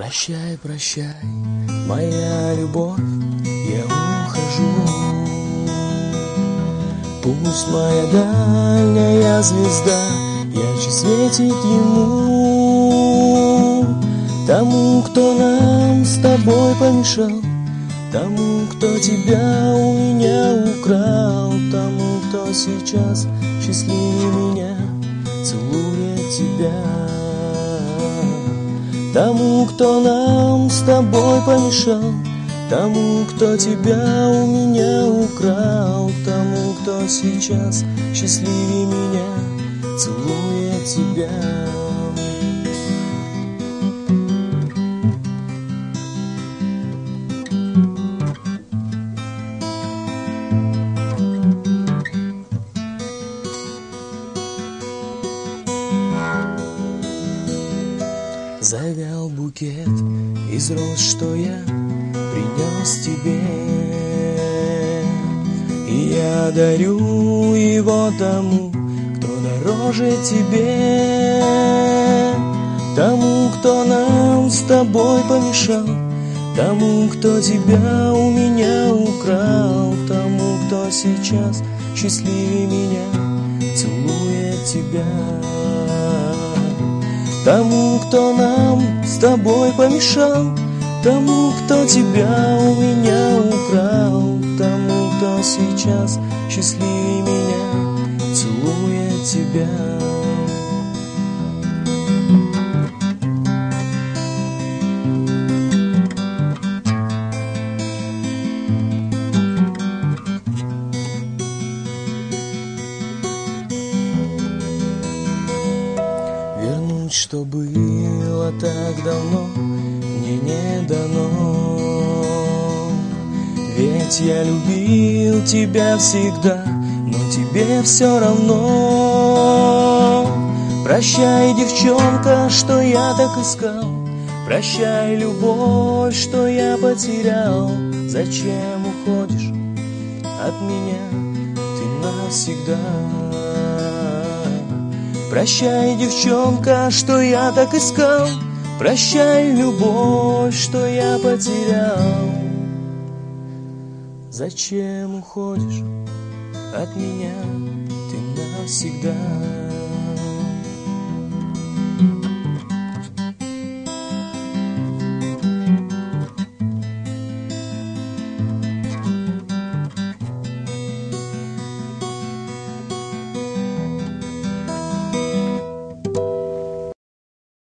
Прощай, прощай, моя любовь, я ухожу. Пусть моя дальняя звезда ярче светит ему, тому, кто нам с тобой помешал, тому, кто тебя у меня украл, тому, кто сейчас счастливее меня целует тебя. Тому, кто нам с тобой помешал, тому, кто тебя у меня украл, тому, кто сейчас счастливее меня целует тебя. Завял букет из роз, что я принес тебе, и я дарю его тому, кто дороже тебе, тому, кто нам с тобой помешал, тому, кто тебя у меня украл, тому, кто сейчас счастливее меня целует тебя. Тому, кто нам с тобой помешал, тому, кто тебя у меня украл, тому, кто сейчас счастливее меня целует тебя. Вернуть, что было так давно, мне не дано. Ведь я любил тебя всегда, но тебе все равно. Прощай, девчонка, что я так искал, прощай, любовь, что я потерял. Зачем уходишь от меня ты навсегда? Прощай, девчонка, что я так искал, прощай, любовь, что я потерял. Зачем уходишь от меня ты навсегда?